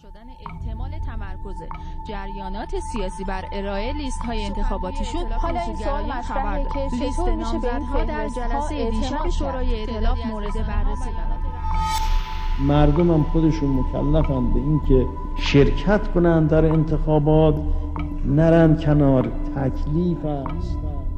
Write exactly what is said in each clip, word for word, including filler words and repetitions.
شدن احتمال تمرکز جریانات سیاسی بر ارائه لیست‌های انتخاباتیشون حالا این سوال مطرحه که چطور میشه به این در جلسه دیشب شورای ائتلاف مورد بررسی قرار گرفت. مردم هم خودشون مکلفن به این که شرکت کنند در انتخابات، نرن کنار. تکلیف است.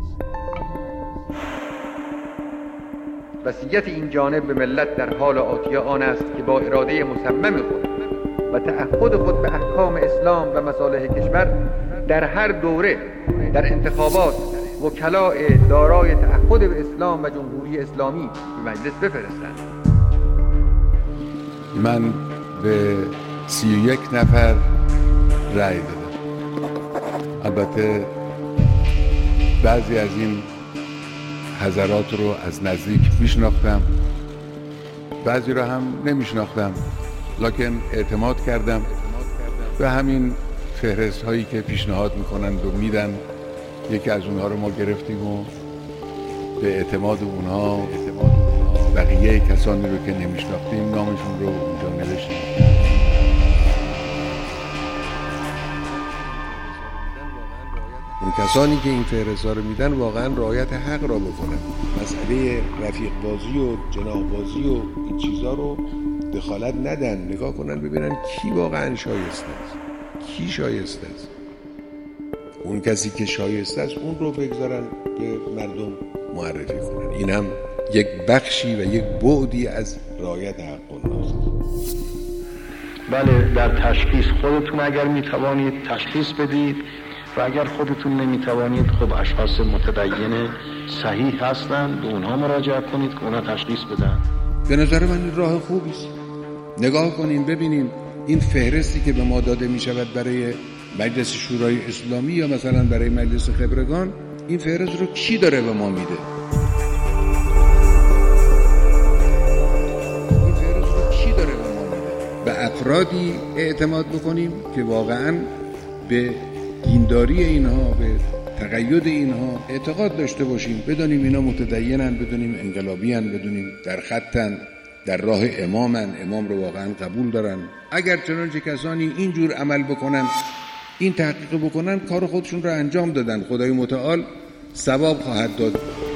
وصیت این جانب به ملت در حال آتیه آن است که با اراده مصمم خود و تعهد خود به احکام اسلام و مصالح کشور در هر دوره در انتخابات وکلاء دارای تعهد به اسلام و جمهوری اسلامی به مجلس بفرستند. من به سی و یک نفر رأی دادم. البته بعضی از این حضرات رو از نزدیک میشناختم، بعضی رو هم نمیشناختم، لکن اعتماد کردم به همین فهرست هایی که پیشنهاد میکنند و میدن. یکی از اونها رو ما گرفتیم و به اعتماد اونها بقیه کسانی رو که نمیشناختیم نامشون رو اونجا نوشتیم. اون کسانی که این فهرست ها رو میدن واقعا رعایت حق را بکنن. مسئله رفیق بازی و جناح بازی و این چیزا رو دخالت ندن، نگاه کنن ببینن کی واقعا شایسته است، کی شایسته است. اون کسی که شایسته است اون رو بگذارن به مردم معرفی کنن. این هم یک بخشی و یک بعدی از رعایت حق الناس. بله، در تشخیص خودتون اگر میتوانید تشخیص بدید و اگر خودتون نمیتوانید خب اشخاص متدین صحیح هستند، به اونها مراجعه کنید که اونها تشخیص بدن. به نظر من این راه خوبی است. نگاه کنیم ببینیم این فهرستی که به ما داده می شود برای مجلس شورای اسلامی یا مثلا برای مجلس خبرگان، این فهرست رو کی داره به ما میده؟ این فهرست رو کی داره به ما میده؟ به افرادی اعتماد بکنیم که واقعا به دینداری اینها، به تقید اینها اعتقاد داشته باشیم، بدونیم اینا متدینن، بدونیم انقلابیان، بدونیم در خطن، در راه امامن، امام رو واقعا قبول دارن. اگر چنانچه کسانی اینجور عمل بکنن، این تحقیق بکنن، کار خودشون رو انجام دادن، خدای متعال ثواب خواهد داد.